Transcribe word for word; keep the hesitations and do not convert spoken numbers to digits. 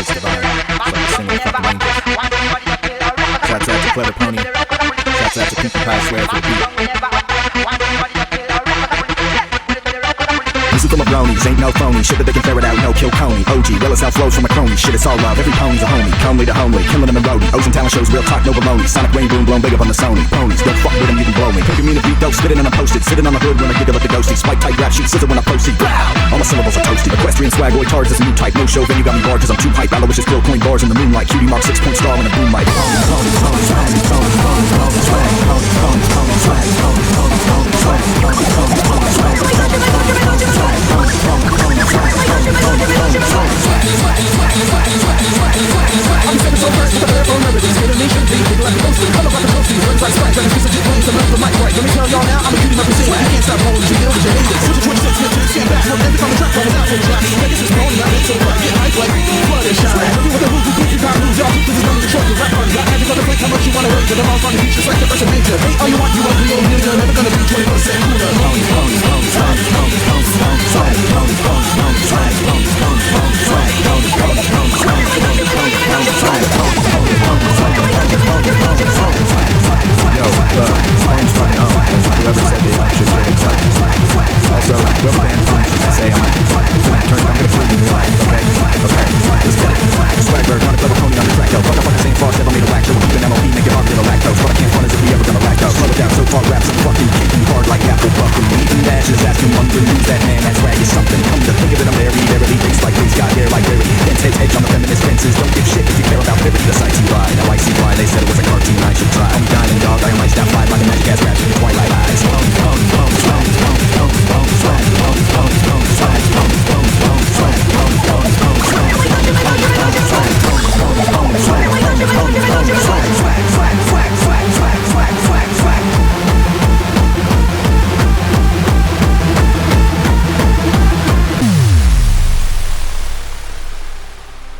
is divine. It's like a singing fucking angels. Shouts out to Clever Pony. Shouts out to Pinkie Pie Swear for the beat. This is for my bronies, ain't no phony. Shit that they can ferret out, no kill Coney. O G, well as how flows from my crony. Shit, it's all love, every pony's a homie. Coney to homely, killing them in roadie. Ocean talent shows, real talk, no baloney. Sonic rain boom, blown big up on the Sony. Ponies, don't fuck with them, you can blow me. Picking me to beat dope, spitting and I'm posted. Sitting on the hood when I giggle at the ghosty. Spike tight rap sheet, scissor when I proceed. All my syllables are toasty. Equestrian swag, boy, charged as a new type. No show venue got me barred cause I'm too hype. Aloysius Bill coin bars in the moonlight. Cutie mark six point star in a boom mic. Ponies, ponies, ponies, ponies, ponies, ponies, ponies, swag. Ponies, ponies, ponies, swag. Ponies, ponies, ponies, swag. Ponies, ponies, ponies, swag. Ponies, ponies, ponies, swag. Ponies, ponies, ponies, swag. I'm stepping so first with a pair of melodies. Get a nation beat, people like the most. Color like the most. Words like scratch, and kiss of your brains. I'm not the mic right. Let me tell y'all now, I'm a cutie mark machine. You can't stop rolling, you get over your haters. Switch to twenty-six, get to the stand back. Every time I track, rolling out for the shots. Vegas is blowing out, it's so bright. Get hype like blood and shine. Every with the rules, you goofy power moves, y'all. This is running the show, the rap party. Got addicts on the plate, how much you wanna hurt. Cause I'm all on the beach, just like the first major. Hate all you want, you ugly old nigga. Never gonna be twenty percent cooler. Ponies, ponies, ponies, ponies, ponies.